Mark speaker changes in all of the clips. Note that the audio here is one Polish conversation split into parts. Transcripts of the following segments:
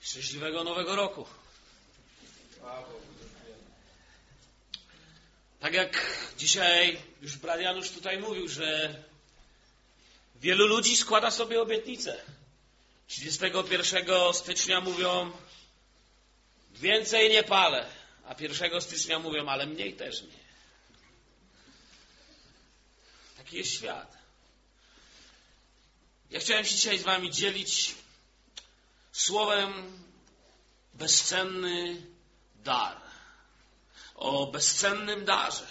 Speaker 1: Szczęśliwego Nowego Roku. Tak jak dzisiaj już brat Janusz tutaj mówił, że wielu ludzi składa sobie obietnice. 31 stycznia mówią, więcej nie palę, a 1 stycznia mówią, ale mniej też nie. Taki jest świat. Ja chciałem się dzisiaj z wami dzielić słowem bezcenny dar. O bezcennym darze.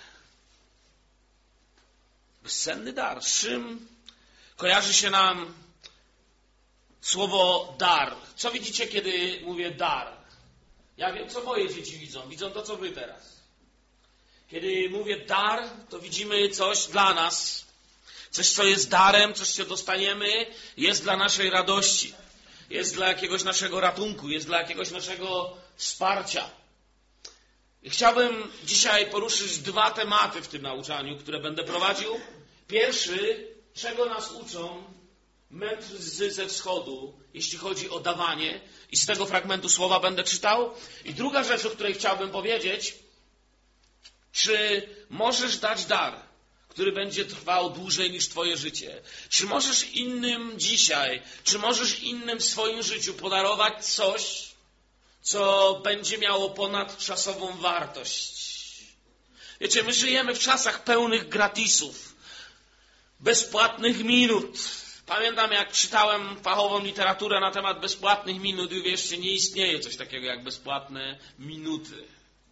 Speaker 1: Bezcenny dar. Z czym kojarzy się nam słowo dar? Co widzicie, kiedy mówię dar? Ja wiem, co moje dzieci widzą. Widzą to, co wy teraz. Kiedy mówię dar, to widzimy coś dla nas. Coś, co jest darem, coś, co dostaniemy, jest dla naszej radości. Jest dla jakiegoś naszego ratunku, jest dla jakiegoś naszego wsparcia. I chciałbym dzisiaj poruszyć 2 tematy w tym nauczaniu, które będę prowadził. Pierwszy, czego nas uczą mędrcy ze wschodu, jeśli chodzi o dawanie. I z tego fragmentu słowa będę czytał. I druga rzecz, o której chciałbym powiedzieć, czy możesz dać dar, który będzie trwał dłużej niż twoje życie? Czy możesz innym dzisiaj, czy możesz innym w swoim życiu podarować coś, co będzie miało ponadczasową wartość? Wiecie, my żyjemy w czasach pełnych gratisów, bezpłatnych minut. Pamiętam, jak czytałem fachową literaturę na temat bezpłatnych minut i wierzcie, nie istnieje coś takiego jak bezpłatne minuty.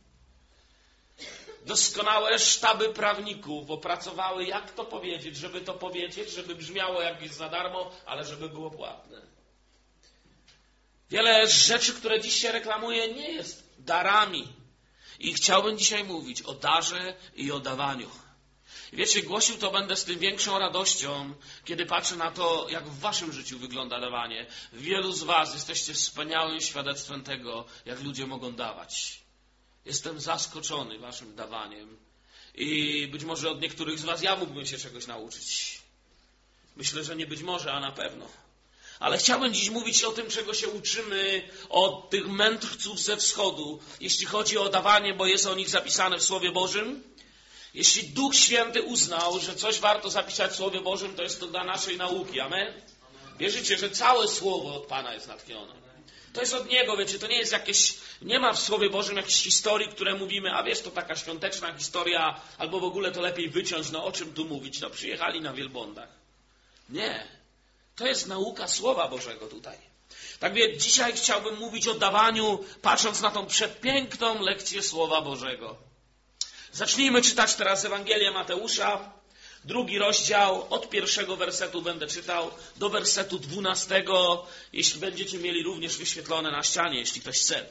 Speaker 1: Doskonałe sztaby prawników opracowały, jak to powiedzieć, żeby brzmiało jak jest za darmo, ale żeby było płatne. Wiele rzeczy, które dziś się reklamuje, nie jest darami. I chciałbym dzisiaj mówić o darze i o dawaniu. I wiecie, głosił to będę z tym większą radością, kiedy patrzę na to, jak w waszym życiu wygląda dawanie. Wielu z was jesteście wspaniałym świadectwem tego, jak ludzie mogą dawać. Jestem zaskoczony waszym dawaniem i być może od niektórych z was ja mógłbym się czegoś nauczyć. Myślę, że nie być może, a na pewno. Ale chciałbym dziś mówić o tym, czego się uczymy od tych mędrców ze wschodu, jeśli chodzi o dawanie, bo jest o nich zapisane w Słowie Bożym. Jeśli Duch Święty uznał, że coś warto zapisać w Słowie Bożym, to jest to dla naszej nauki. Amen? Wierzycie, że całe Słowo od Pana jest natchnione. To jest od Niego, wiecie, to nie jest jakieś, nie ma w Słowie Bożym jakichś historii, które mówimy, a wiesz, to taka świąteczna historia, albo w ogóle to lepiej wyciąć, no o czym tu mówić, no przyjechali na wielbłądach. Nie, to jest nauka Słowa Bożego tutaj. Tak więc dzisiaj chciałbym mówić o dawaniu, patrząc na tą przepiękną lekcję Słowa Bożego. Zacznijmy czytać teraz Ewangelię Mateusza, 2 rozdział, od 1 wersetu będę czytał do wersetu 12, jeśli będziecie mieli również wyświetlone na ścianie, jeśli ktoś chce.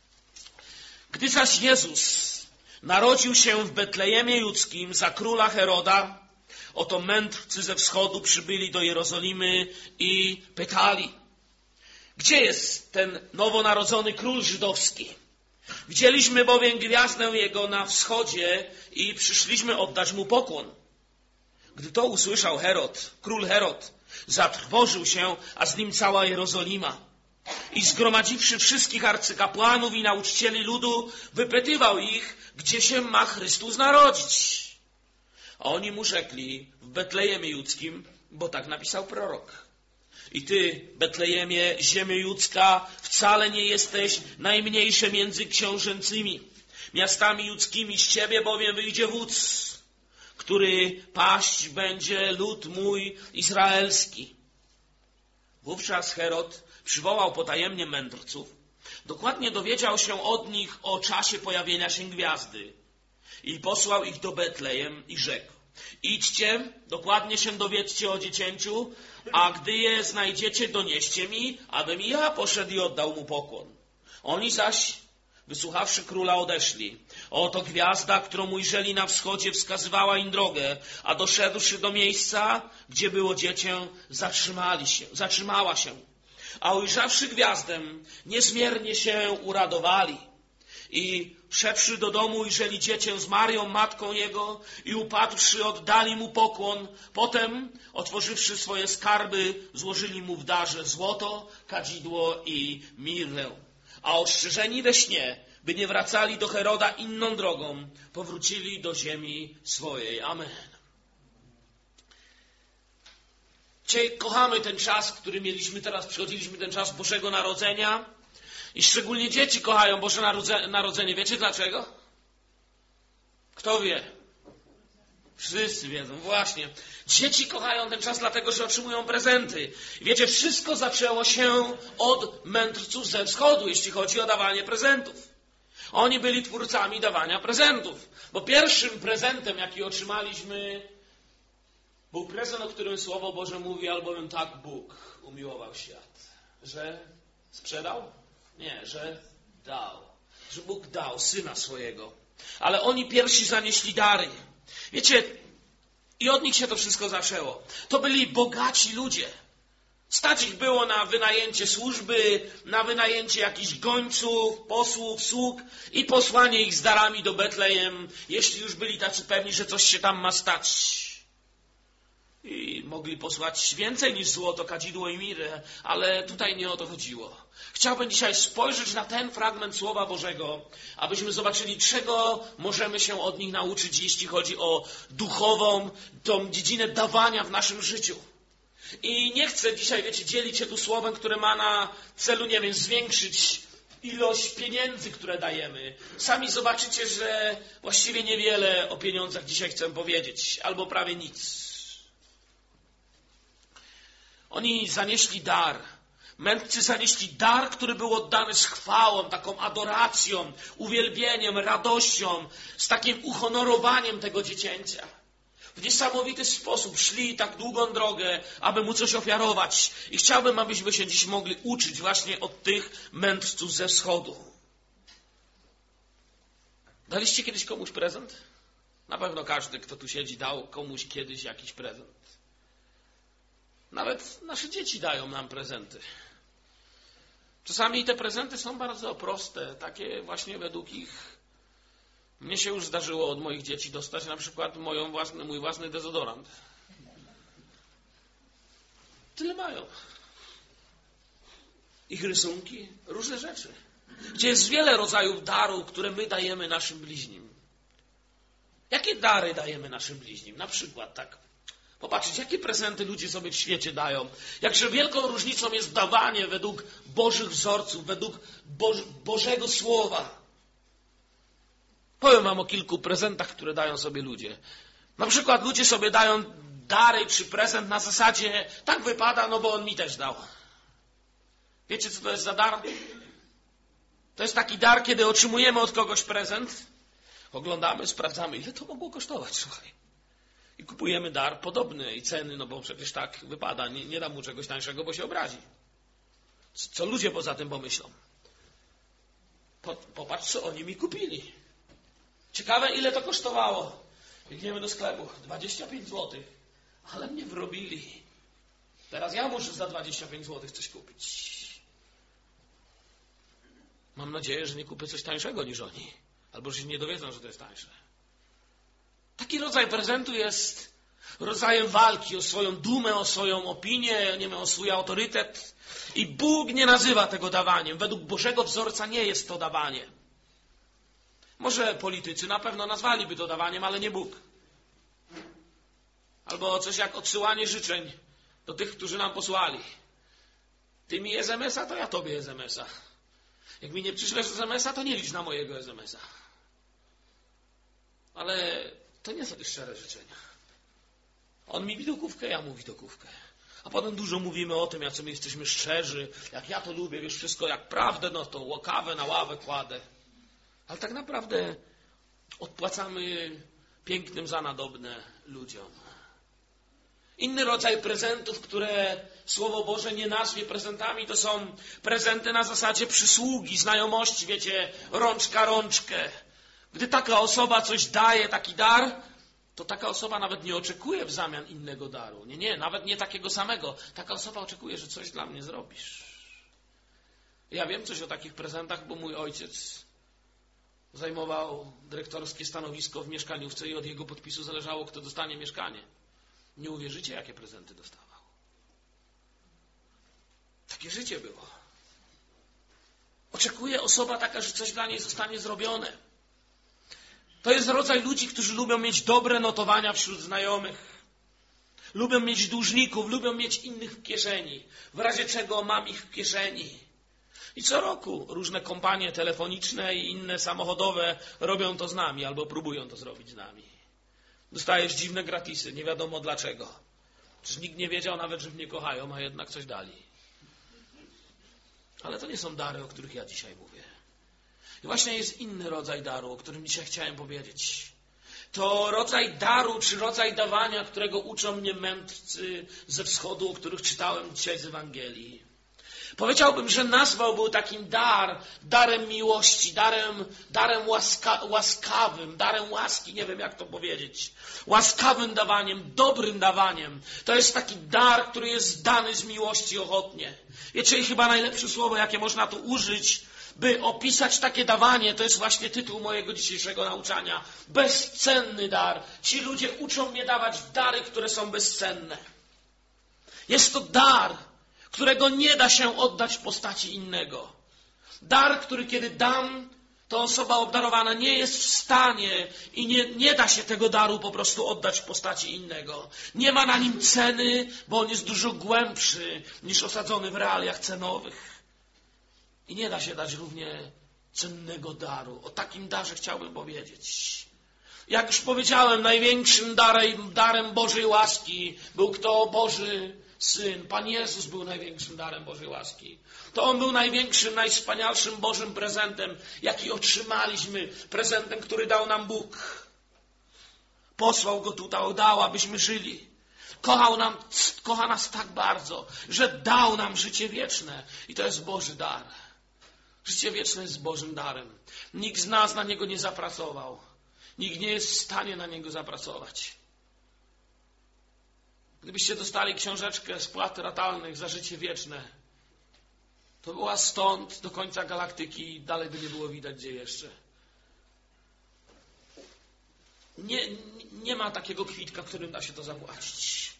Speaker 1: Gdy zaś Jezus narodził się w Betlejemie Judzkim za króla Heroda, oto mędrcy ze wschodu przybyli do Jerozolimy i pytali, gdzie jest ten nowonarodzony król żydowski? Widzieliśmy bowiem gwiazdę jego na wschodzie i przyszliśmy oddać mu pokłon. Gdy to usłyszał król Herod, zatrwożył się, a z nim cała Jerozolima. I zgromadziwszy wszystkich arcykapłanów i nauczycieli ludu, wypytywał ich, gdzie się ma Chrystus narodzić. A oni mu rzekli, w Betlejemie Judzkim, bo tak napisał prorok. I ty, Betlejemie, ziemio judzka, wcale nie jesteś najmniejsze między książęcymi. Miastami judzkimi z ciebie bowiem wyjdzie wódz, który paść będzie lud mój izraelski. Wówczas Herod przywołał potajemnie mędrców, dokładnie dowiedział się od nich o czasie pojawienia się gwiazdy i posłał ich do Betlejem i rzekł, idźcie, dokładnie się dowiedzcie o dziecięciu, a gdy je znajdziecie, donieście mi, abym i ja poszedł i oddał mu pokłon. Oni zaś, wysłuchawszy króla, odeszli. Oto gwiazda, którą ujrzeli na wschodzie, wskazywała im drogę, a doszedłszy do miejsca, gdzie było dziecię, zatrzymała się. A ujrzawszy gwiazdę, niezmiernie się uradowali. I wszedłszy do domu, ujrzeli dziecię z Marią, matką jego, i upadłszy, oddali mu pokłon. Potem, otworzywszy swoje skarby, złożyli mu w darze złoto, kadzidło i mirrę. A ostrzeżeni we śnie, by nie wracali do Heroda inną drogą, powrócili do ziemi swojej. Amen. Dzisiaj kochamy ten czas, który mieliśmy teraz, przychodziliśmy ten czas Bożego Narodzenia i szczególnie dzieci kochają Boże Narodzenie. Wiecie dlaczego? Kto wie? Wszyscy wiedzą, właśnie. Dzieci kochają ten czas dlatego, że otrzymują prezenty. I wiecie, wszystko zaczęło się od mędrców ze wschodu, jeśli chodzi o dawanie prezentów. Oni byli twórcami dawania prezentów. Bo pierwszym prezentem, jaki otrzymaliśmy, był prezent, o którym Słowo Boże mówi, albowiem tak Bóg umiłował świat. Że sprzedał? Nie, że dał. Że Bóg dał Syna swojego. Ale oni pierwsi zanieśli dary. Wiecie, i od nich się to wszystko zaczęło. To byli bogaci ludzie. Stać ich było na wynajęcie służby, na wynajęcie jakichś gońców, posłów, sług i posłanie ich z darami do Betlejem, jeśli już byli tacy pewni, że coś się tam ma stać. I mogli posłać więcej niż złoto, kadzidło i mirę, ale tutaj nie o to chodziło. Chciałbym dzisiaj spojrzeć na ten fragment Słowa Bożego, abyśmy zobaczyli, czego możemy się od nich nauczyć, jeśli chodzi o duchową, tą dziedzinę dawania w naszym życiu. I nie chcę dzisiaj, wiecie, dzielić się tu słowem, które ma na celu, nie wiem, zwiększyć ilość pieniędzy, które dajemy. Sami zobaczycie, że właściwie niewiele o pieniądzach dzisiaj chcę powiedzieć, albo prawie nic. Oni zanieśli dar. Mędrcy zanieśli dar, który był oddany z chwałą, taką adoracją, uwielbieniem, radością, z takim uhonorowaniem tego dziecięcia. W niesamowity sposób szli tak długą drogę, aby mu coś ofiarować. I chciałbym, abyśmy się dziś mogli uczyć właśnie od tych mędrców ze wschodu. Daliście kiedyś komuś prezent? Na pewno każdy, kto tu siedzi, dał komuś kiedyś jakiś prezent. Nawet nasze dzieci dają nam prezenty. Czasami te prezenty są bardzo proste, takie właśnie według ich. Mnie się już zdarzyło od moich dzieci dostać na przykład mój własny dezodorant. Tyle mają. Ich rysunki, różne rzeczy. Gdzie jest wiele rodzajów darów, które my dajemy naszym bliźnim. Jakie dary dajemy naszym bliźnim? Na przykład tak. Popatrzcie, jakie prezenty ludzie sobie w świecie dają. Jakże wielką różnicą jest dawanie według Bożych wzorców, według Bożego Słowa. Powiem wam o kilku prezentach, które dają sobie ludzie. Na przykład ludzie sobie dają dary czy prezent na zasadzie tak wypada, no bo on mi też dał. Wiecie, co to jest za dar? To jest taki dar, kiedy otrzymujemy od kogoś prezent, oglądamy, sprawdzamy, ile to mogło kosztować, słuchaj. I kupujemy dar podobny i ceny, no bo przecież tak wypada, nie dam mu czegoś tańszego, bo się obrazi. Co ludzie poza tym pomyślą? Popatrz, co oni mi kupili. Ciekawe, ile to kosztowało. Biegniemy do sklepu. 25 zł. Ale mnie wrobili. Teraz ja muszę za 25 zł coś kupić. Mam nadzieję, że nie kupię coś tańszego niż oni. Albo że się nie dowiedzą, że to jest tańsze. Taki rodzaj prezentu jest rodzajem walki o swoją dumę, o swoją opinię, nie wiem, o swój autorytet. I Bóg nie nazywa tego dawaniem. Według Bożego wzorca nie jest to dawanie. Może politycy na pewno nazwaliby to dawaniem, ale nie Bóg. Albo coś jak odsyłanie życzeń do tych, którzy nam posłali. Ty mi SMS-a, to ja tobie SMS-a. Jak mi nie przyślesz SMS-a, to nie licz na mojego SMS-a. Ale to nie są szczere życzenia. On mi widokówkę, ja mu widokówkę. A potem dużo mówimy o tym, jacy my jesteśmy szczerzy, jak ja to lubię, wiesz, wszystko jak prawdę, no to kawę na ławę kładę. Ale tak naprawdę odpłacamy pięknym za nadobne ludziom. Inny rodzaj prezentów, które Słowo Boże nie nazwie prezentami, to są prezenty na zasadzie przysługi, znajomości, wiecie, rączka rączkę. Gdy taka osoba coś daje, taki dar, to taka osoba nawet nie oczekuje w zamian innego daru. Nie, nawet nie takiego samego. Taka osoba oczekuje, że coś dla mnie zrobisz. Ja wiem coś o takich prezentach, bo mój ojciec zajmował dyrektorskie stanowisko w mieszkaniówce i od jego podpisu zależało, kto dostanie mieszkanie. Nie uwierzycie, jakie prezenty dostawał. Takie życie było. Oczekuje osoba taka, że coś dla niej zostanie zrobione. To jest rodzaj ludzi, którzy lubią mieć dobre notowania wśród znajomych. Lubią mieć dłużników, lubią mieć innych w kieszeni. W razie czego mam ich w kieszeni. I co roku różne kompanie telefoniczne i inne samochodowe robią to z nami albo próbują to zrobić z nami. Dostajesz dziwne gratisy, nie wiadomo dlaczego. Przecież nikt nie wiedział nawet, że mnie kochają, a jednak coś dali. Ale to nie są dary, o których ja dzisiaj mówię. I właśnie jest inny rodzaj daru, o którym dzisiaj chciałem powiedzieć. To rodzaj daru, czy rodzaj dawania, którego uczą mnie mędrcy ze wschodu, o których czytałem dzisiaj z Ewangelii. Powiedziałbym, że nazwałbym takim darem miłości, darem łaskawym, darem łaski, nie wiem jak to powiedzieć. Łaskawym dawaniem, dobrym dawaniem. To jest taki dar, który jest dany z miłości ochotnie. Wiecie, chyba najlepsze słowo, jakie można tu użyć, by opisać takie dawanie, to jest właśnie tytuł mojego dzisiejszego nauczania. Bezcenny dar. Ci ludzie uczą mnie dawać dary, które są bezcenne. Jest to dar, którego nie da się oddać w postaci innego. Dar, który kiedy dam, to osoba obdarowana nie jest w stanie i nie da się tego daru po prostu oddać w postaci innego. Nie ma na nim ceny, bo on jest dużo głębszy niż osadzony w realiach cenowych. I nie da się dać równie cennego daru. O takim darze chciałbym powiedzieć. Jak już powiedziałem, największym darem Bożej łaski był kto? Boży Syn. Pan Jezus był największym darem Bożej łaski. To On był największym, najwspanialszym Bożym prezentem, jaki otrzymaliśmy. Prezentem, który dał nam Bóg. Posłał Go tutaj, dał, abyśmy żyli. Kocha nas tak bardzo, że dał nam życie wieczne. I to jest Boży dar. Życie wieczne jest Bożym darem. Nikt z nas na niego nie zapracował. Nikt nie jest w stanie na niego zapracować. Gdybyście dostali książeczkę spłat ratalnych za życie wieczne, to była stąd do końca galaktyki i dalej by nie było widać gdzie jeszcze. Nie ma takiego kwitka, którym da się to zapłacić.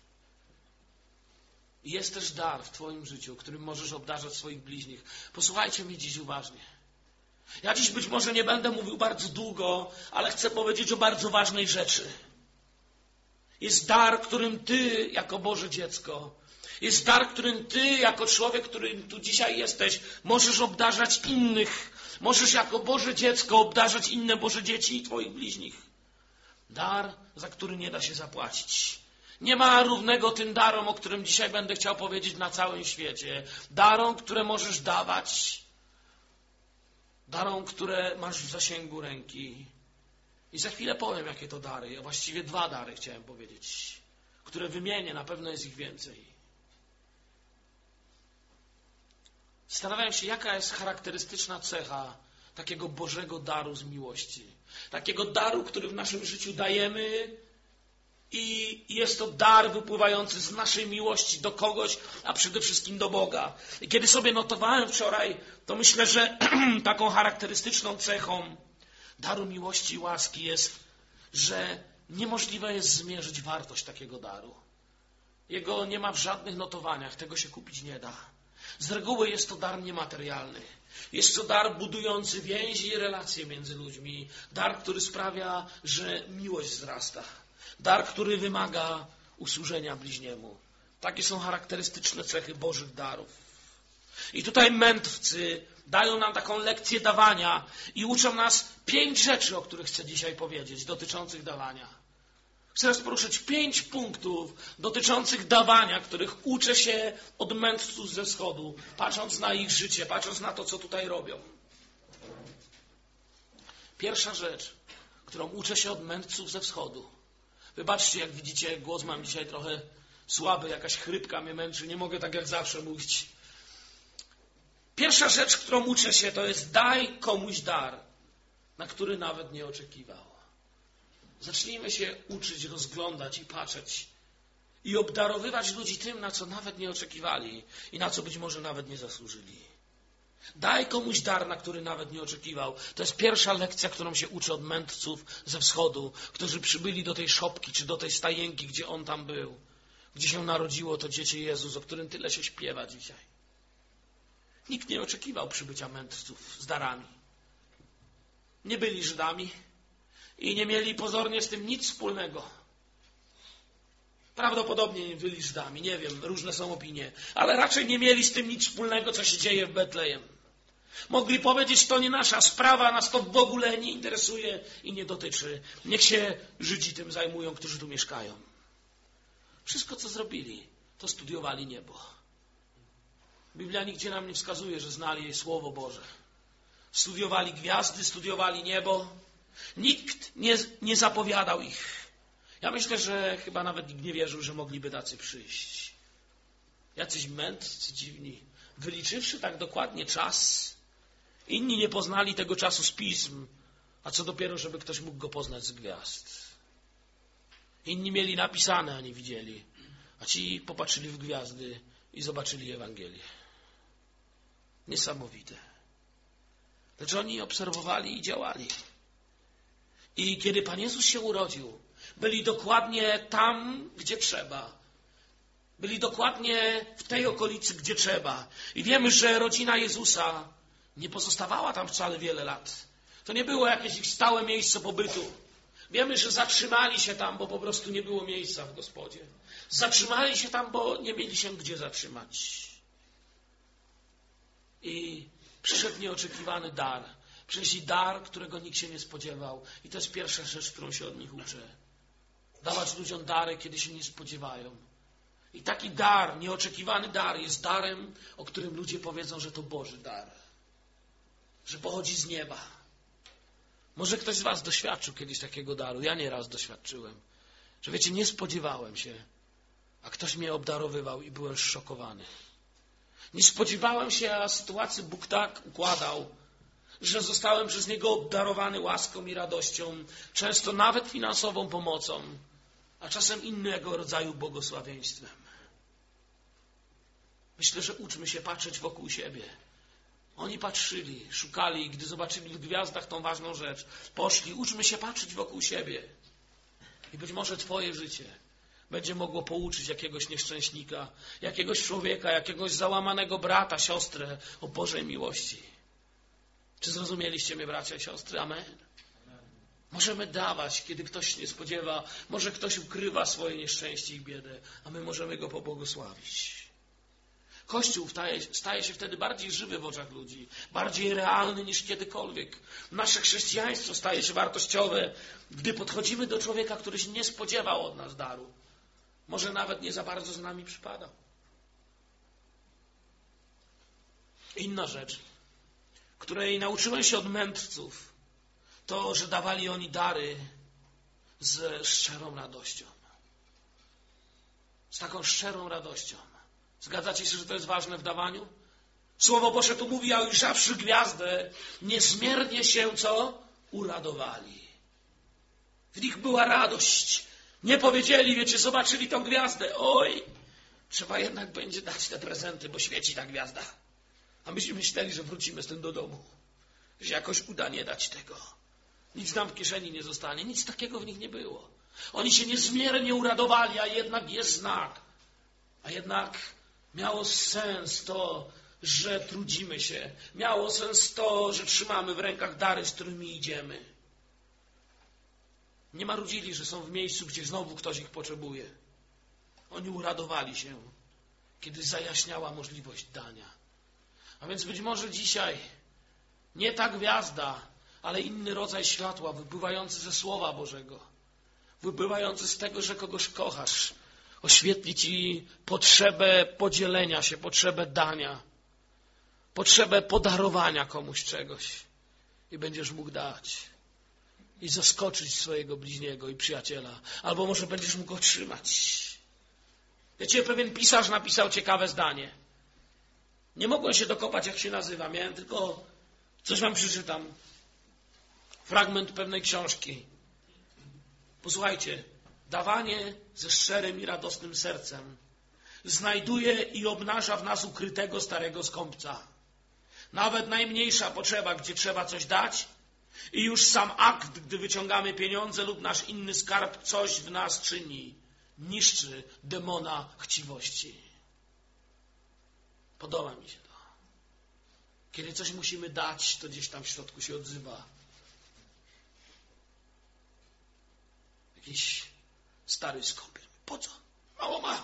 Speaker 1: Jest też dar w twoim życiu, którym możesz obdarzać swoich bliźnich. Posłuchajcie mnie dziś uważnie. Ja dziś być może nie będę mówił bardzo długo, ale chcę powiedzieć o bardzo ważnej rzeczy. Jest dar, którym ty, jako Boże dziecko, jest dar, którym ty, jako człowiek, którym tu dzisiaj jesteś, możesz obdarzać innych. Możesz jako Boże dziecko obdarzać inne Boże dzieci i twoich bliźnich. Dar, za który nie da się zapłacić. Nie ma równego tym darom, o którym dzisiaj będę chciał powiedzieć na całym świecie. Darom, które możesz dawać. Darom, które masz w zasięgu ręki. I za chwilę powiem, jakie to dary. Właściwie 2 dary chciałem powiedzieć, które wymienię, na pewno jest ich więcej. Zastanawiałem się, jaka jest charakterystyczna cecha takiego Bożego daru z miłości. Takiego daru, który w naszym życiu dajemy i jest to dar wypływający z naszej miłości do kogoś, a przede wszystkim do Boga. I kiedy sobie notowałem wczoraj, to myślę, że taką charakterystyczną cechą daru miłości i łaski jest, że niemożliwe jest zmierzyć wartość takiego daru. Jego nie ma w żadnych notowaniach, tego się kupić nie da. Z reguły jest to dar niematerialny. Jest to dar budujący więzi i relacje między ludźmi. Dar, który sprawia, że miłość wzrasta. Dar, który wymaga usłużenia bliźniemu. Takie są charakterystyczne cechy Bożych darów. I tutaj mędrcy dają nam taką lekcję dawania i uczą nas 5 rzeczy, o których chcę dzisiaj powiedzieć, dotyczących dawania. Chcę poruszyć 5 punktów dotyczących dawania, których uczę się od mędrców ze wschodu, patrząc na ich życie, patrząc na to, co tutaj robią. Pierwsza rzecz, którą uczę się od mędrców ze wschodu. Wybaczcie, jak widzicie, głos mam dzisiaj trochę słaby, jakaś chrypka mnie męczy, nie mogę tak jak zawsze mówić. Pierwsza rzecz, którą uczę się, to jest daj komuś dar, na który nawet nie oczekiwał. Zacznijmy się uczyć, rozglądać i patrzeć i obdarowywać ludzi tym, na co nawet nie oczekiwali i na co być może nawet nie zasłużyli. Daj komuś dar, na który nawet nie oczekiwał. To jest pierwsza lekcja, którą się uczy od mędrców ze wschodu, którzy przybyli do tej szopki, czy do tej stajenki, gdzie on tam był, gdzie się narodziło to dziecię Jezus, o którym tyle się śpiewa dzisiaj. Nikt nie oczekiwał przybycia mędrców z darami. Nie byli Żydami i nie mieli pozornie z tym nic wspólnego. Prawdopodobnie nie byli Żydami, nie wiem, różne są opinie, ale raczej nie mieli z tym nic wspólnego, co się dzieje w Betlejem. Mogli powiedzieć, to nie nasza sprawa, nas to w ogóle nie interesuje i nie dotyczy. Niech się Żydzi tym zajmują, którzy tu mieszkają. Wszystko, co zrobili, to studiowali niebo. Biblia nigdzie nam nie wskazuje, że znali jej Słowo Boże. Studiowali gwiazdy, studiowali niebo. Nikt nie zapowiadał ich. Ja myślę, że chyba nawet nikt nie wierzył, że mogliby tacy przyjść. Jacyś mędrcy dziwni, wyliczywszy tak dokładnie czas. Inni nie poznali tego czasu z pism, a co dopiero, żeby ktoś mógł go poznać z gwiazd. Inni mieli napisane, a nie widzieli, a ci popatrzyli w gwiazdy i zobaczyli Ewangelię. Niesamowite. Lecz oni obserwowali i działali. I kiedy Pan Jezus się urodził, byli dokładnie tam, gdzie trzeba. Byli dokładnie w tej okolicy, gdzie trzeba. I wiemy, że rodzina Jezusa nie pozostawała tam wcale wiele lat. To nie było jakieś ich stałe miejsce pobytu. Wiemy, że zatrzymali się tam, bo po prostu nie było miejsca w gospodzie. Zatrzymali się tam, bo nie mieli się gdzie zatrzymać. I przyszedł nieoczekiwany dar. Przynieśli dar, którego nikt się nie spodziewał. I to jest pierwsza rzecz, którą się od nich uczę. Dawać ludziom dary, kiedy się nie spodziewają. I taki dar, nieoczekiwany dar jest darem, o którym ludzie powiedzą, że to Boży dar. Że pochodzi z nieba. Może ktoś z was doświadczył kiedyś takiego daru. Ja nieraz doświadczyłem. Że wiecie, nie spodziewałem się, a ktoś mnie obdarowywał i byłem zszokowany. Nie spodziewałem się, a sytuację Bóg tak układał, że zostałem przez Niego obdarowany łaską i radością, często nawet finansową pomocą, a czasem innego rodzaju błogosławieństwem. Myślę, że uczmy się patrzeć wokół siebie. Oni patrzyli, szukali i gdy zobaczyli w gwiazdach tą ważną rzecz, poszli. Uczmy się patrzeć wokół siebie. I być może twoje życie będzie mogło pouczyć jakiegoś nieszczęśnika, jakiegoś człowieka, jakiegoś załamanego brata, siostrę o Bożej miłości. Czy zrozumieliście mnie, bracia i siostry? Amen. Możemy dawać, kiedy ktoś się nie spodziewa. Może ktoś ukrywa swoje nieszczęście i biedę, a my możemy go pobłogosławić. Kościół staje się wtedy bardziej żywy w oczach ludzi, bardziej realny niż kiedykolwiek. Nasze chrześcijaństwo staje się wartościowe, gdy podchodzimy do człowieka, który się nie spodziewał od nas daru. Może nawet nie za bardzo z nami przypadał. Inna rzecz, której nauczyłem się od mędrców, to, że dawali oni dary ze szczerą radością. Z taką szczerą radością. Zgadzacie się, że to jest ważne w dawaniu? Słowo Boże tu mówi, a ujrzawszy gwiazdę, niezmiernie się co? Uradowali. W nich była radość. Nie powiedzieli, wiecie, zobaczyli tą gwiazdę. Oj, trzeba jednak będzie dać te prezenty, bo świeci ta gwiazda. A myśmy myśleli, że wrócimy z tym do domu. Że jakoś uda nie dać tego. Nic nam w kieszeni nie zostanie. Nic takiego w nich nie było. Oni się niezmiernie uradowali, a jednak jest znak. A jednak miało sens to, że trudzimy się. Miało sens to, że trzymamy w rękach dary, z którymi idziemy. Nie marudzili, że są w miejscu, gdzie znowu ktoś ich potrzebuje. Oni uradowali się, kiedy zajaśniała możliwość dania. A więc być może dzisiaj nie ta gwiazda, ale inny rodzaj światła wypływający ze Słowa Bożego, wypływający z tego, że kogoś kochasz, oświetli ci potrzebę podzielenia się, potrzebę dania, potrzebę podarowania komuś czegoś i będziesz mógł dać i zaskoczyć swojego bliźniego i przyjaciela, albo może będziesz mógł otrzymać. Wiecie, pewien pisarz napisał ciekawe zdanie. Nie mogłem się dokopać, jak się nazywa. Miałem tylko, coś wam przeczytam. Fragment pewnej książki. Posłuchajcie. Dawanie ze szczerym i radosnym sercem znajduje i obnaża w nas ukrytego starego skąpca. Nawet najmniejsza potrzeba, gdzie trzeba coś dać i już sam akt, gdy wyciągamy pieniądze lub nasz inny skarb, coś w nas czyni. Niszczy demona chciwości. Podoba mi się to. Kiedy coś musimy dać, to gdzieś tam w środku się odzywa jakiś stary skąpiel. Po co? Mało ma.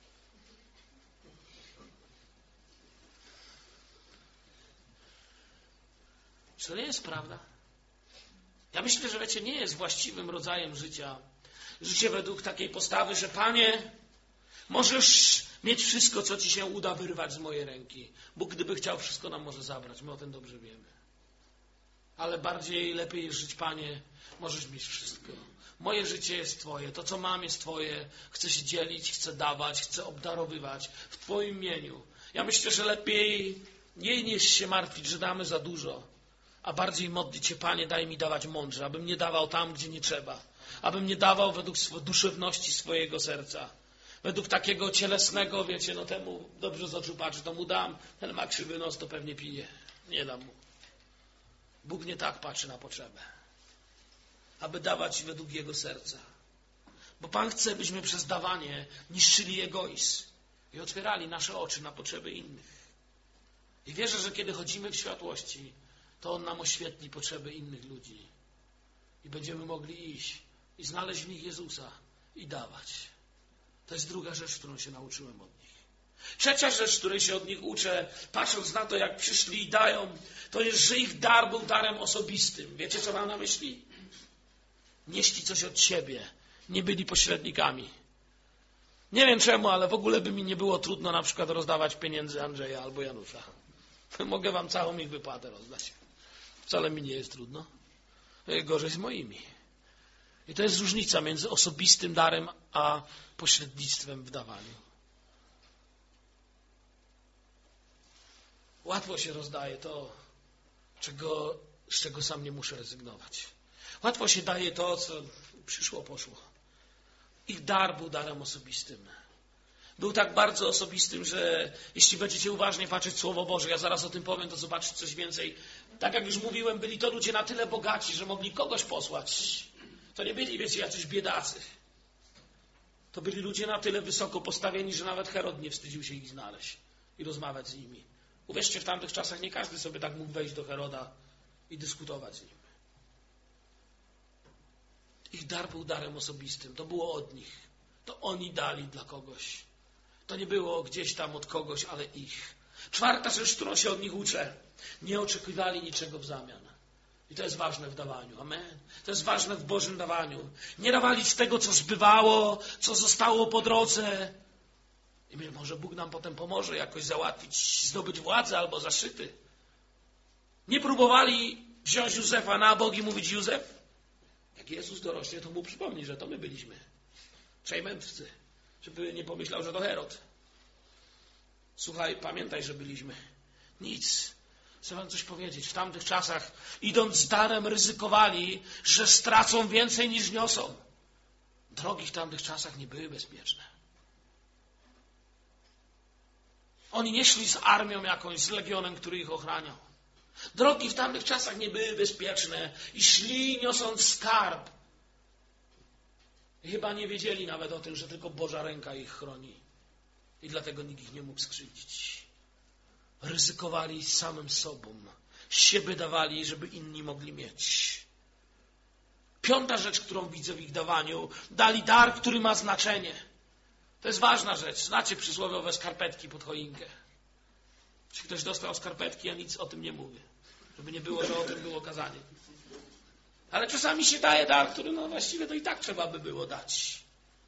Speaker 1: Czy to nie jest prawda? Ja myślę, że wiecie, nie jest właściwym rodzajem życia. Życie według takiej postawy, że Panie, możesz mieć wszystko, co Ci się uda wyrwać z mojej ręki. Bóg, gdyby chciał, wszystko nam może zabrać. My o tym dobrze wiemy. Ale lepiej jest żyć, Panie, możesz mieć wszystko. Moje życie jest Twoje. To, co mam, jest Twoje. Chcę się dzielić, chcę dawać, chcę obdarowywać w Twoim imieniu. Ja myślę, że lepiej nie niż się martwić, że damy za dużo, a bardziej modlić się, Panie, daj mi dawać mądrze, abym nie dawał tam, gdzie nie trzeba. Abym nie dawał według duszewności swojego serca. Według takiego cielesnego, wiecie, no temu dobrze z oczu patrzy, to mu dam. Ten ma krzywy nos, to pewnie pije. Nie dam mu. Bóg nie tak patrzy na potrzebę. Aby dawać według Jego serca. Bo Pan chce, byśmy przez dawanie niszczyli egoizm i otwierali nasze oczy na potrzeby innych. I wierzę, że kiedy chodzimy w światłości, to On nam oświetli potrzeby innych ludzi. I będziemy mogli iść i znaleźć w nich Jezusa i dawać. To jest druga rzecz, którą się nauczyłem od nich. Trzecia rzecz, której się od nich uczę, patrząc na to, jak przyszli i dają, to jest, że ich dar był darem osobistym. Wiecie, co mam na myśli? Nieśli coś od siebie. Nie byli pośrednikami. Nie wiem czemu, ale w ogóle by mi nie było trudno na przykład rozdawać pieniędzy Andrzeja albo Janusza. Mogę wam całą ich wypłatę rozdać. Wcale mi nie jest trudno. Gorzej z moimi. I to jest różnica między osobistym darem a pośrednictwem w dawaniu. Łatwo się rozdaje to, z czego sam nie muszę rezygnować. Łatwo się daje to, co przyszło, poszło. Ich dar był darem osobistym. Był tak bardzo osobistym, że jeśli będziecie uważnie patrzeć w Słowo Boże, ja zaraz o tym powiem, to zobaczyć coś więcej. Tak jak już mówiłem, byli to ludzie na tyle bogaci, że mogli kogoś posłać. To nie byli, wiecie, jacyś biedacy. To byli ludzie na tyle wysoko postawieni, że nawet Herod nie wstydził się ich znaleźć i rozmawiać z nimi. Uwierzcie, w tamtych czasach nie każdy sobie tak mógł wejść do Heroda i dyskutować z nim. Ich dar był darem osobistym. To było od nich. To oni dali dla kogoś. To nie było gdzieś tam od kogoś, ale ich. Czwarta rzecz, którą się od nich uczę. Nie oczekiwali niczego w zamian. I to jest ważne w dawaniu. Amen. To jest ważne w Bożym dawaniu. Nie dawali z tego, co zbywało, co zostało po drodze. I może Bóg nam potem pomoże jakoś załatwić, zdobyć władzę albo zaszczyty. Nie próbowali wziąć Józefa na bok i mówić: Józef, jak Jezus dorośnie, to mu przypomni, że to my byliśmy. Trzej mędrcy. Żeby nie pomyślał, że to Herod. Słuchaj, pamiętaj, że byliśmy. Nic. Chcę wam coś powiedzieć. W tamtych czasach, idąc z darem, ryzykowali, że stracą więcej niż niosą. Drogi w tamtych czasach nie były bezpieczne. Oni nie szli z armią jakąś, z legionem, który ich ochraniał. Drogi w tamtych czasach nie były bezpieczne i szli, niosąc skarb. I chyba nie wiedzieli nawet o tym, że tylko Boża ręka ich chroni. I dlatego nikt ich nie mógł skrzywdzić. Ryzykowali samym sobą. Siebie dawali, żeby inni mogli mieć. Piąta rzecz, którą widzę w ich dawaniu. Dali dar, który ma znaczenie. To jest ważna rzecz. Znacie przysłowiowe skarpetki pod choinkę. Czy ktoś dostał skarpetki, ja nic o tym nie mówię. Żeby nie było, że o tym było kazanie. Ale czasami się daje dar, który no właściwie to i tak trzeba by było dać.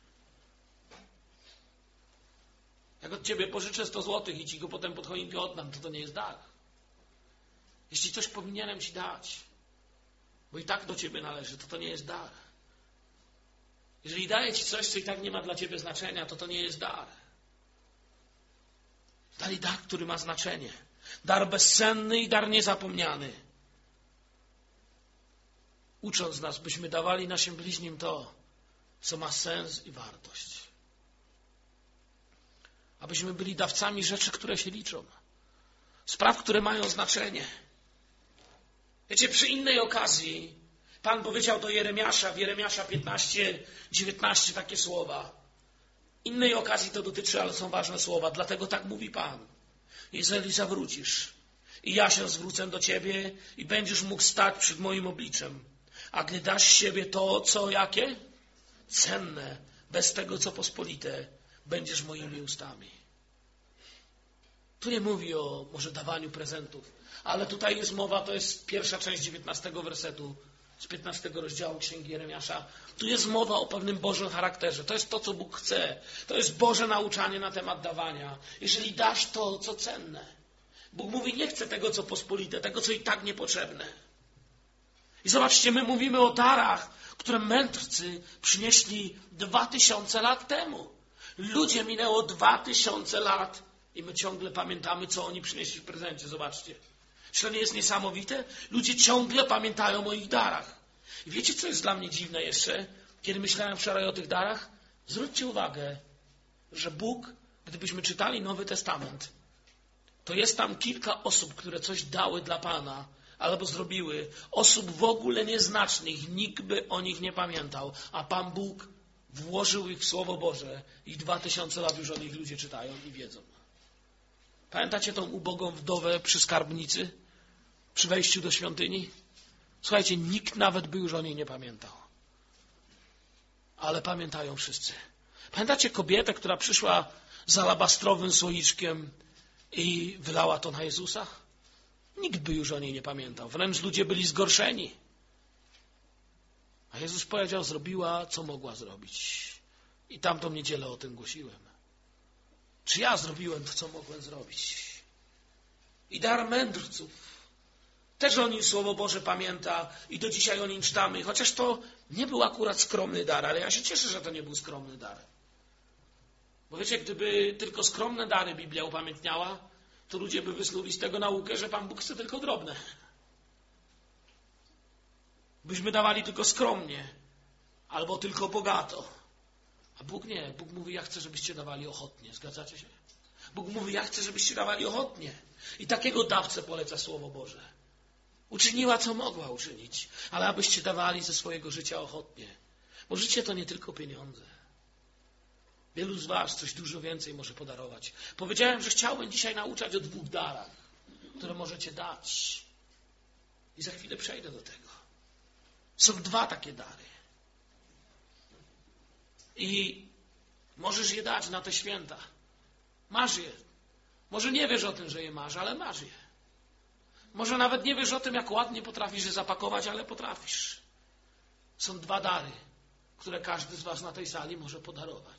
Speaker 1: Jak od ciebie pożyczę 100 złotych i ci go potem pod choinkę oddam, to nie jest dar. Jeśli coś powinienem ci dać, bo i tak do ciebie należy, to nie jest dar. Jeżeli daję ci coś, co i tak nie ma dla ciebie znaczenia, to nie jest dar. Dali dar, który ma znaczenie. Dar bezcenny i dar niezapomniany. Ucząc nas, byśmy dawali naszym bliźnim to, co ma sens i wartość. Abyśmy byli dawcami rzeczy, które się liczą. spraw, które mają znaczenie. Wiecie, przy innej okazji Pan powiedział do Jeremiasza, w Jeremiasza 15:19 takie słowa. Innej okazji to dotyczy, ale są ważne słowa. Dlatego tak mówi Pan. Jeżeli zawrócisz i ja się zwrócę do ciebie i będziesz mógł stać przed moim obliczem, a gdy dasz siebie to, co jakie? Cenne, bez tego, co pospolite, będziesz moimi ustami. Tu nie mówi o może dawaniu prezentów, ale tutaj jest mowa, to jest pierwsza część 19 wersetu z 15 rozdziału Księgi Jeremiasza. Tu jest mowa o pewnym Bożym charakterze. To jest to, co Bóg chce. To jest Boże nauczanie na temat dawania. Jeżeli dasz to, co cenne. Bóg mówi, nie chcę tego, co pospolite, tego, co i tak niepotrzebne. I zobaczcie, my mówimy o darach, które mędrcy przynieśli 2000 lat temu. Ludzie, minęło 2000 lat i my ciągle pamiętamy, co oni przynieśli w prezencie. Zobaczcie. Czy to nie jest niesamowite? Ludzie ciągle pamiętają o ich darach. I wiecie, co jest dla mnie dziwne jeszcze? Kiedy myślałem wczoraj o tych darach? Zwróćcie uwagę, że Bóg, gdybyśmy czytali Nowy Testament, to jest tam kilka osób, które coś dały dla Pana, albo zrobiły. Osób w ogóle nieznacznych, nikt by o nich nie pamiętał, a Pan Bóg włożył ich w Słowo Boże i 2000 lat już o nich ludzie czytają i wiedzą. Pamiętacie tą ubogą wdowę przy skarbnicy? Przy wejściu do świątyni? Słuchajcie, nikt nawet by już o niej nie pamiętał. Ale pamiętają wszyscy. Pamiętacie kobietę, która przyszła z alabastrowym słoiczkiem i wylała to na Jezusa? Nikt by już o niej nie pamiętał. Wręcz ludzie byli zgorszeni. A Jezus powiedział, zrobiła, co mogła zrobić. I tamtą niedzielę o tym głosiłem. Czy ja zrobiłem to, co mogłem zrobić? I dar mędrców. Też o nim Słowo Boże pamięta i do dzisiaj o nim czytamy. Chociaż to nie był akurat skromny dar, ale ja się cieszę, że to nie był skromny dar. Bo wiecie, gdyby tylko skromne dary Biblia upamiętniała, to ludzie by wysnuli z tego naukę, że Pan Bóg chce tylko drobne. Byśmy dawali tylko skromnie albo tylko bogato. A Bóg nie. Bóg mówi, ja chcę, żebyście dawali ochotnie. Zgadzacie się? Bóg mówi, ja chcę, żebyście dawali ochotnie. I takiego dawcę poleca Słowo Boże. Uczyniła, co mogła uczynić, ale abyście dawali ze swojego życia ochotnie. Bo życie to nie tylko pieniądze. Wielu z was coś dużo więcej może podarować. Powiedziałem, że chciałbym dzisiaj nauczać o 2 darach, które możecie dać. I za chwilę przejdę do tego. Są 2 takie dary. I możesz je dać na te święta. Masz je. Może nie wiesz o tym, że je masz, ale masz je. Może nawet nie wiesz o tym, jak ładnie potrafisz je zapakować, ale potrafisz. Są 2 dary, które każdy z was na tej sali może podarować.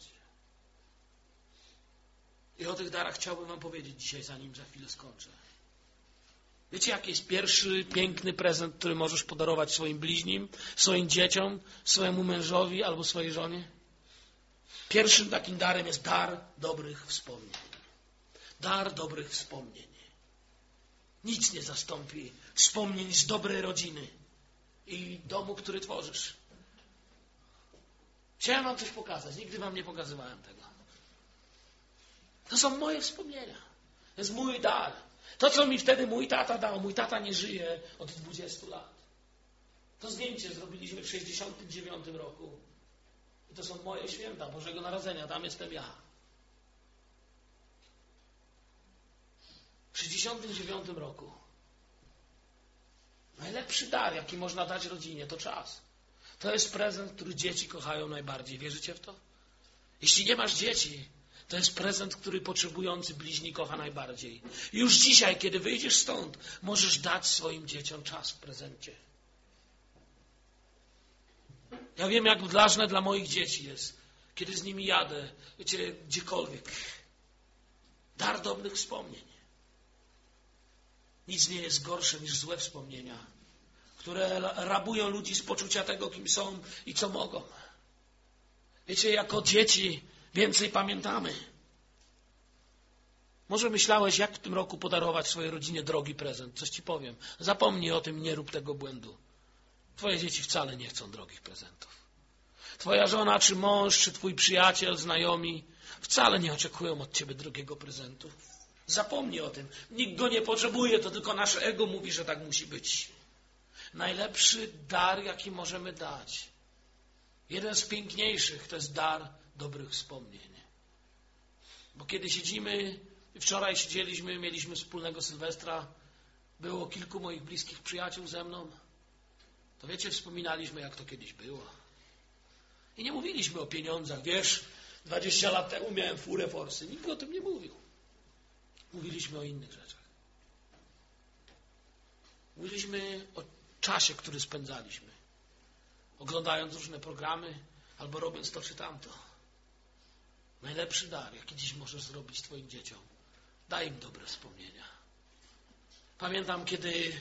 Speaker 1: I o tych darach chciałbym wam powiedzieć dzisiaj, zanim za chwilę skończę. Wiecie, jaki jest pierwszy piękny prezent, który możesz podarować swoim bliźnim, swoim dzieciom, swojemu mężowi albo swojej żonie? Pierwszym takim darem jest dar dobrych wspomnień. Dar dobrych wspomnień. Nic nie zastąpi wspomnień z dobrej rodziny i domu, który tworzysz. Chciałem wam coś pokazać. Nigdy wam nie pokazywałem tego. To są moje wspomnienia. To jest mój dar. To, co mi wtedy mój tata dał. Mój tata nie żyje od 20 lat. To zdjęcie zrobiliśmy w 1969 roku. I to są moje święta Bożego Narodzenia. Tam jestem ja. W 1969 roku. Najlepszy dar, jaki można dać rodzinie, to czas. To jest prezent, który dzieci kochają najbardziej. Wierzycie w to? Jeśli nie masz dzieci, to jest prezent, który potrzebujący bliźni kocha najbardziej. Już dzisiaj, kiedy wyjdziesz stąd, możesz dać swoim dzieciom czas w prezencie. Ja wiem, jak ważne dla moich dzieci jest, kiedy z nimi jadę, wiecie, gdziekolwiek. Dar dobrych wspomnień. Nic nie jest gorsze niż złe wspomnienia, które rabują ludzi z poczucia tego, kim są i co mogą. Wiecie, jako dzieci więcej pamiętamy. Może myślałeś, jak w tym roku podarować swojej rodzinie drogi prezent. Coś ci powiem. Zapomnij o tym, nie rób tego błędu. Twoje dzieci wcale nie chcą drogich prezentów. Twoja żona, czy mąż, czy twój przyjaciel, znajomi wcale nie oczekują od ciebie drogiego prezentu. Zapomnij o tym. Nikt go nie potrzebuje, to tylko nasze ego mówi, że tak musi być. Najlepszy dar, jaki możemy dać, jeden z piękniejszych, to jest dar dobrych wspomnień. Bo kiedy siedzimy, wczoraj siedzieliśmy, mieliśmy wspólnego Sylwestra, było kilku moich bliskich przyjaciół ze mną, to wiecie, wspominaliśmy, jak to kiedyś było. I nie mówiliśmy o pieniądzach. Wiesz, 20 lat temu miałem furę forsy. Nikt o tym nie mówił. Mówiliśmy o innych rzeczach. Mówiliśmy o czasie, który spędzaliśmy. Oglądając różne programy albo robiąc to czy tamto. Najlepszy dar, jaki dziś możesz zrobić twoim dzieciom. Daj im dobre wspomnienia. Pamiętam, kiedy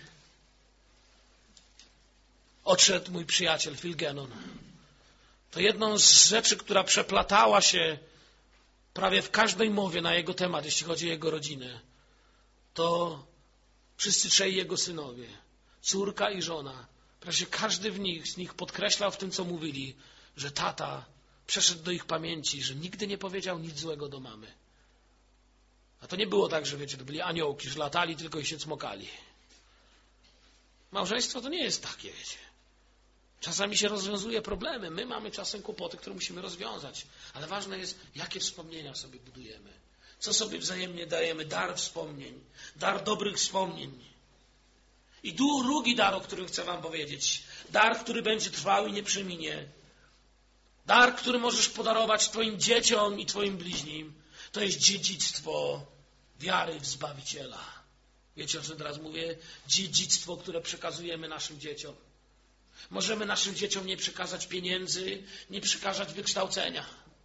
Speaker 1: odszedł mój przyjaciel Phil Gannon. To jedną z rzeczy, która przeplatała się prawie w każdej mowie na jego temat, jeśli chodzi o jego rodzinę, to wszyscy trzej jego synowie, córka i żona, prawie każdy z nich podkreślał w tym, co mówili, że tata przeszedł do ich pamięci, że nigdy nie powiedział nic złego do mamy. A to nie było tak, że wiecie, to byli aniołki, że latali tylko i się cmokali. Małżeństwo to nie jest takie, wiecie. Czasami się rozwiązuje problemy. My mamy czasem kłopoty, które musimy rozwiązać. Ale ważne jest, jakie wspomnienia sobie budujemy. Co sobie wzajemnie dajemy. Dar wspomnień. Dar dobrych wspomnień. I drugi dar, o którym chcę wam powiedzieć. Dar, który będzie trwał i nie przeminie. Dar, który możesz podarować twoim dzieciom i twoim bliźnim. To jest dziedzictwo wiary w Zbawiciela. Wiecie, o czym teraz mówię? Dziedzictwo, które przekazujemy naszym dzieciom. Możemy naszym dzieciom nie przekazać pieniędzy, nie przekazać wykształcenia,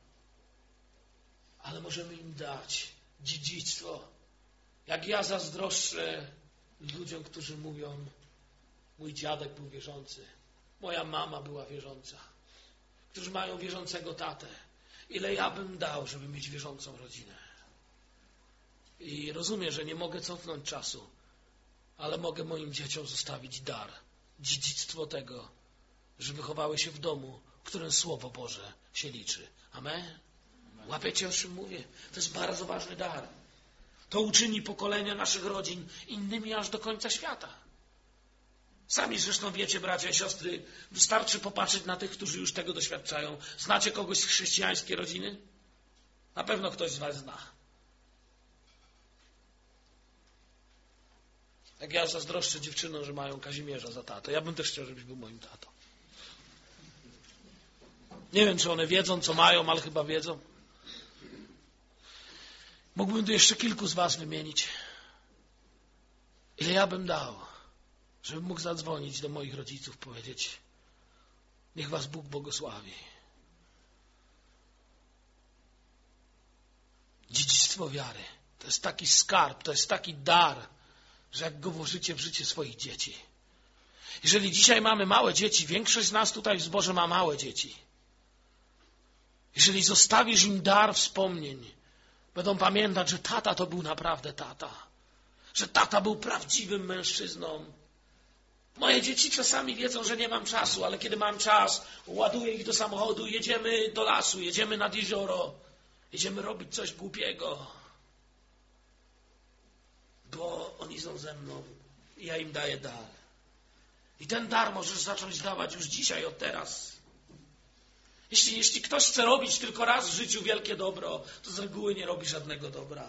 Speaker 1: ale możemy im dać dziedzictwo. Jak ja zazdroszczę ludziom, którzy mówią, mój dziadek był wierzący, moja mama była wierząca, którzy mają wierzącego tatę. Ile ja bym dał, żeby mieć wierzącą rodzinę. I rozumiem, że nie mogę cofnąć czasu, ale mogę moim dzieciom zostawić dar. Dziedzictwo tego, że wychowały się w domu, w którym Słowo Boże się liczy. Amen? Łapiecie, o czym mówię? To jest bardzo ważny dar. To uczyni pokolenia naszych rodzin innymi aż do końca świata. Sami zresztą wiecie, bracia i siostry, wystarczy popatrzeć na tych, którzy już tego doświadczają. Znacie kogoś z chrześcijańskiej rodziny? Na pewno ktoś z was zna. Jak ja zazdroszczę dziewczynom, że mają Kazimierza za tatę. Ja bym też chciał, żebyś był moim tatą. Nie wiem, czy one wiedzą, co mają, ale chyba wiedzą. Mógłbym tu jeszcze kilku z was wymienić. Ile ja bym dał, żebym mógł zadzwonić do moich rodziców, powiedzieć, niech was Bóg błogosławi. Dziedzictwo wiary. To jest taki skarb, to jest taki dar, że jak go włożycie w życie swoich dzieci. Jeżeli dzisiaj mamy małe dzieci, większość z nas tutaj w zborze ma małe dzieci. Jeżeli zostawisz im dar wspomnień, będą pamiętać, że tata to był naprawdę tata. Że tata był prawdziwym mężczyzną. Moje dzieci czasami wiedzą, że nie mam czasu, ale kiedy mam czas, ładuję ich do samochodu, jedziemy do lasu, jedziemy nad jezioro, jedziemy robić coś głupiego. Bo oni są ze mną i ja im daję dar. I ten dar możesz zacząć dawać już dzisiaj, od teraz. Jeśli ktoś chce robić tylko raz w życiu wielkie dobro, to z reguły nie robi żadnego dobra.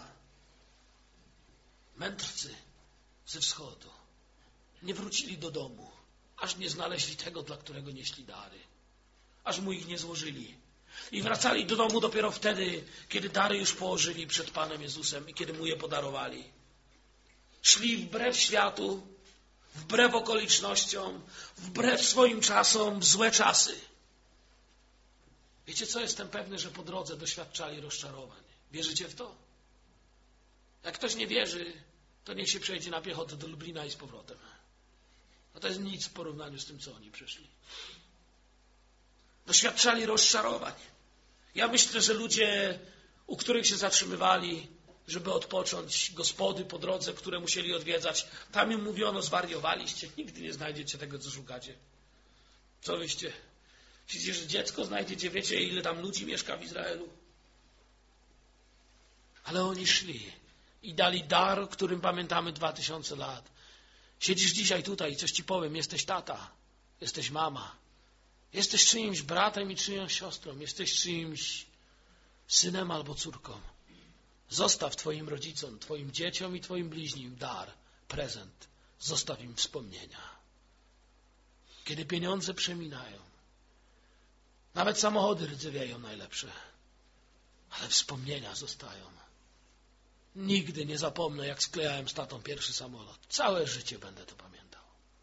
Speaker 1: Mędrcy ze wschodu nie wrócili do domu, aż nie znaleźli tego, dla którego nieśli dary. Aż mu ich nie złożyli. I wracali do domu dopiero wtedy, kiedy dary już położyli przed Panem Jezusem i kiedy mu je podarowali. Szli wbrew światu, wbrew okolicznościom, wbrew swoim czasom, w złe czasy. Wiecie co? Jestem pewny, że po drodze doświadczali rozczarowań. Wierzycie w to? Jak ktoś nie wierzy, to niech się przejdzie na piechotę do Lublina i z powrotem. A to jest nic w porównaniu z tym, co oni przeszli. Doświadczali rozczarowań. Ja myślę, że ludzie, u których się zatrzymywali, żeby odpocząć, gospody po drodze, które musieli odwiedzać, tam im mówiono, zwariowaliście, nigdy nie znajdziecie tego, co szukacie. Co wyście? Myślicie, że dziecko znajdziecie, wiecie, ile tam ludzi mieszka w Izraelu? Ale oni szli
Speaker 2: i dali dar, o którym pamiętamy 2000 lat. Siedzisz dzisiaj tutaj i coś ci powiem, jesteś tata, jesteś mama, jesteś czyimś bratem i czyjąś siostrą, jesteś czyimś synem albo córką. Zostaw twoim rodzicom, twoim dzieciom i twoim bliźnim dar, prezent. Zostaw im wspomnienia. Kiedy pieniądze przeminają, nawet samochody rdzewieją najlepsze, ale wspomnienia zostają. Nigdy nie zapomnę, jak sklejałem z tatą pierwszy samolot. Całe życie będę to pamiętał.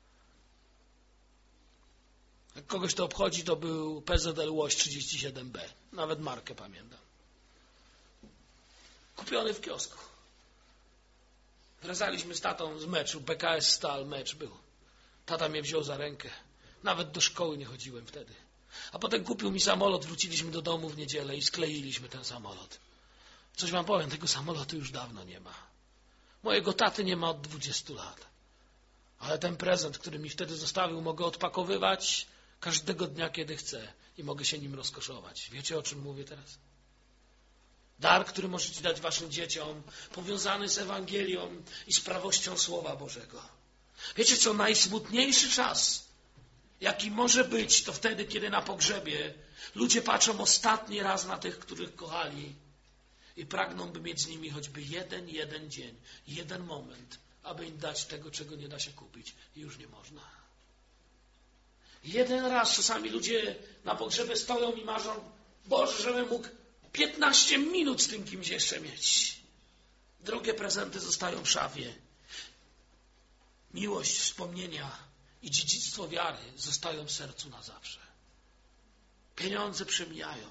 Speaker 2: Jak kogoś to obchodzi, to był PZL Łoś 37B. Nawet markę pamiętam. Kupiony w kiosku. Wracaliśmy z tatą z meczu, BKS Stal, mecz był. Tata mnie wziął za rękę. Nawet do szkoły nie chodziłem wtedy. A potem kupił mi samolot, wróciliśmy do domu w niedzielę i skleiliśmy ten samolot. Coś wam powiem, tego samolotu już dawno nie ma. Mojego taty nie ma od 20 lat. Ale ten prezent, który mi wtedy zostawił, mogę odpakowywać każdego dnia, kiedy chcę i mogę się nim rozkoszować. Wiecie, o czym mówię teraz? Dar, który możecie dać waszym dzieciom, powiązany z Ewangelią i z prawością Słowa Bożego. Wiecie co, najsmutniejszy czas, jaki może być, to wtedy, kiedy na pogrzebie ludzie patrzą ostatni raz na tych, których kochali i pragną, by mieć z nimi choćby jeden dzień, jeden moment, aby im dać tego, czego nie da się kupić. I już nie można. Jeden raz czasami ludzie na pogrzebie stoją i marzą, Boże, żebym mógł 15 minut z tym kimś jeszcze mieć. Drogie prezenty zostają w szafie. Miłość, wspomnienia i dziedzictwo wiary zostają w sercu na zawsze. Pieniądze przemijają.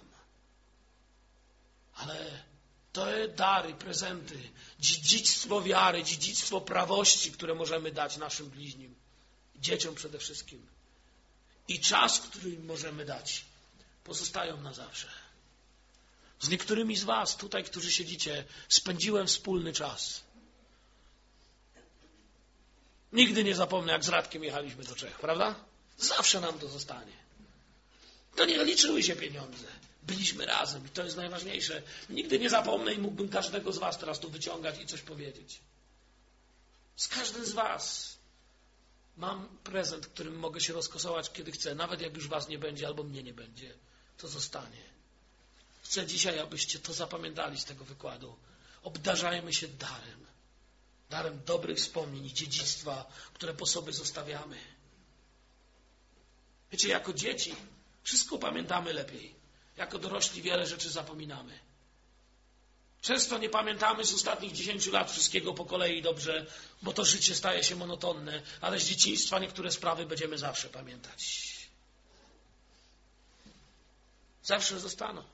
Speaker 2: Ale te dary, prezenty, dziedzictwo wiary, dziedzictwo prawości, które możemy dać naszym bliźnim, dzieciom przede wszystkim, i czas, który im możemy dać, pozostają na zawsze. Z niektórymi z was tutaj, którzy siedzicie, spędziłem wspólny czas. Nigdy nie zapomnę, jak z Radkiem jechaliśmy do Czech, prawda? Zawsze nam to zostanie. To nie liczyły się pieniądze. Byliśmy razem i to jest najważniejsze. Nigdy nie zapomnę i mógłbym każdego z was teraz tu wyciągać i coś powiedzieć. Z każdym z was mam prezent, którym mogę się rozkosować, kiedy chcę. Nawet jak już was nie będzie albo mnie nie będzie, to zostanie. Chcę dzisiaj, abyście to zapamiętali z tego wykładu. Obdarzajmy się darem. Darem dobrych wspomnień i dziedzictwa, które po sobie zostawiamy. Wiecie, jako dzieci wszystko pamiętamy lepiej. Jako dorośli wiele rzeczy zapominamy. Często nie pamiętamy z ostatnich 10 lat wszystkiego po kolei dobrze, bo to życie staje się monotonne, ale z dzieciństwa niektóre sprawy będziemy zawsze pamiętać. Zawsze zostaną.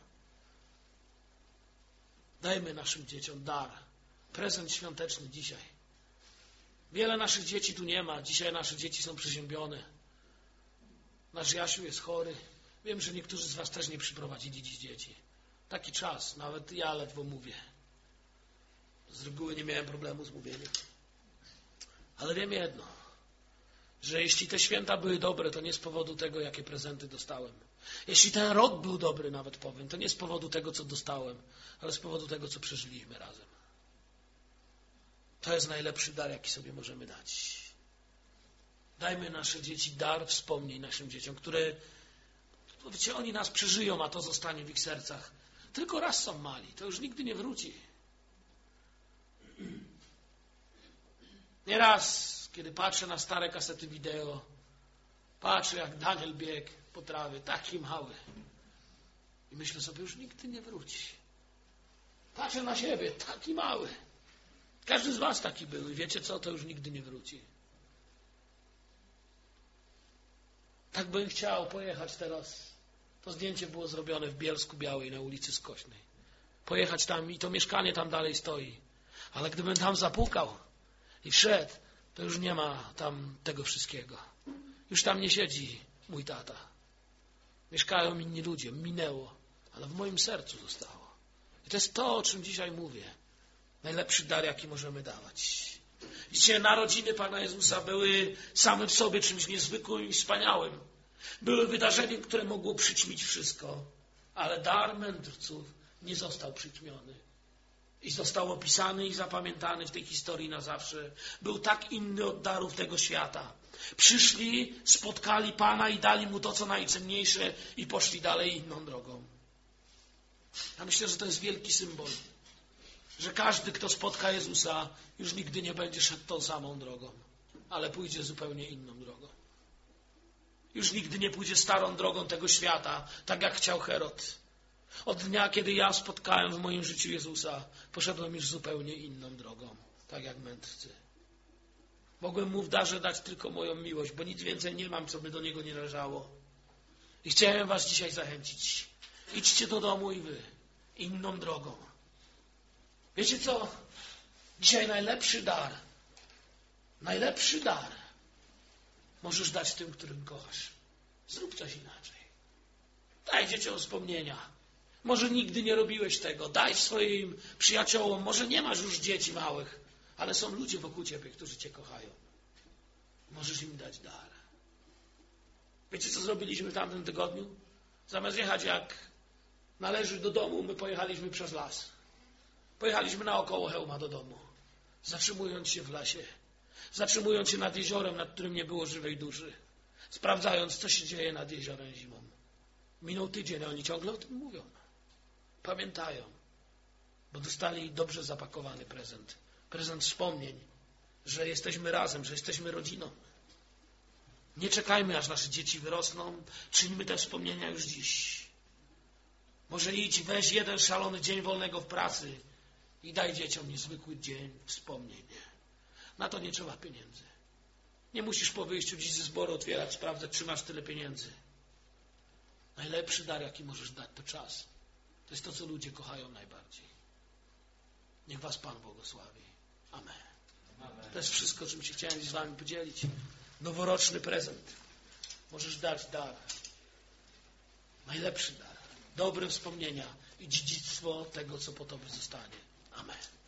Speaker 2: Dajmy naszym dzieciom dar, prezent świąteczny dzisiaj. Wiele naszych dzieci tu nie ma. Dzisiaj nasze dzieci są przeziębione. Nasz Jasiu jest chory. Wiem, że niektórzy z was też nie przyprowadzili dziś dzieci. Taki czas, nawet ja ledwo mówię. Z reguły nie miałem problemu z mówieniem. Ale wiem jedno, że jeśli te święta były dobre, to nie z powodu tego, jakie prezenty dostałem. Jeśli ten rok był dobry, nawet powiem, to nie z powodu tego, co dostałem, ale z powodu tego, co przeżyliśmy razem. To jest najlepszy dar, jaki sobie możemy dać. Dajmy nasze dzieci dar wspomnień naszym dzieciom, które, wiecie, oni nas przeżyją, a to zostanie w ich sercach. Tylko raz są mali, to już nigdy nie wróci. Nieraz, kiedy patrzę na stare kasety wideo, patrzę, jak Daniel biegł po trawie, taki mały. I myślę sobie, już nigdy nie wróci. Patrzę na siebie, taki mały. Każdy z was taki był i wiecie co, to już nigdy nie wróci. Tak bym chciał pojechać teraz. To zdjęcie było zrobione w Bielsku Białej na ulicy Skośnej. Pojechać tam i to mieszkanie tam dalej stoi. Ale gdybym tam zapukał i wszedł, to już nie ma tam tego wszystkiego. Już tam nie siedzi mój tata. Mieszkają inni ludzie, minęło, ale w moim sercu zostało. I to jest to, o czym dzisiaj mówię. Najlepszy dar, jaki możemy dawać. Widzicie, narodziny Pana Jezusa były same w sobie czymś niezwykłym i wspaniałym. Były wydarzeniem, które mogło przyćmić wszystko, ale dar mędrców nie został przyćmiony. i został opisany i zapamiętany w tej historii na zawsze. Był tak inny od darów tego świata. Przyszli, spotkali Pana i dali Mu to, co najcenniejsze i poszli dalej inną drogą. Ja myślę, że to jest wielki symbol, że każdy, kto spotka Jezusa, już nigdy nie będzie szedł tą samą drogą, ale pójdzie zupełnie inną drogą. Już nigdy nie pójdzie starą drogą tego świata, tak jak chciał Herod. Od dnia, kiedy ja spotkałem w moim życiu Jezusa, poszedłem już zupełnie inną drogą, tak jak mędrcy. Mogłem Mu w darze dać tylko moją miłość, bo nic więcej nie mam, co by do Niego nie należało. I chciałem was dzisiaj zachęcić. Idźcie do domu i wy inną drogą. Wiecie co? Dzisiaj najlepszy dar możesz dać tym, którym kochasz. Zrób coś inaczej. Daj dzieciom wspomnienia. Może nigdy nie robiłeś tego. Daj swoim przyjaciołom. Może nie masz już dzieci małych, ale są ludzie wokół ciebie, którzy cię kochają. Możesz im dać dar. Wiecie, co zrobiliśmy w tamtym tygodniu? Zamiast jechać jak należy do domu, my pojechaliśmy przez las. Pojechaliśmy naokoło Chełma do domu. Zatrzymując się w lesie. Zatrzymując się nad jeziorem, nad którym nie było żywej duszy. Sprawdzając, co się dzieje nad jeziorem zimą. Minął tydzień, a oni ciągle o tym mówią. Pamiętają. Bo dostali dobrze zapakowany prezent. Prezent wspomnień, że jesteśmy razem, że jesteśmy rodziną. Nie czekajmy, aż nasze dzieci wyrosną. Czyńmy te wspomnienia już dziś. Może idź, weź jeden szalony dzień wolnego w pracy i daj dzieciom niezwykły dzień wspomnień. Na to nie trzeba pieniędzy. Nie musisz po wyjściu dziś ze zboru otwierać, sprawdzać, czy masz tyle pieniędzy. Najlepszy dar, jaki możesz dać, to czas. To jest to, co ludzie kochają najbardziej. Niech was Pan błogosławi. Amen. To jest wszystko, czym się chciałem z wami podzielić. Noworoczny prezent. Możesz dać dar. Najlepszy dar. Dobre wspomnienia i dziedzictwo tego, co po tobie zostanie. Amen.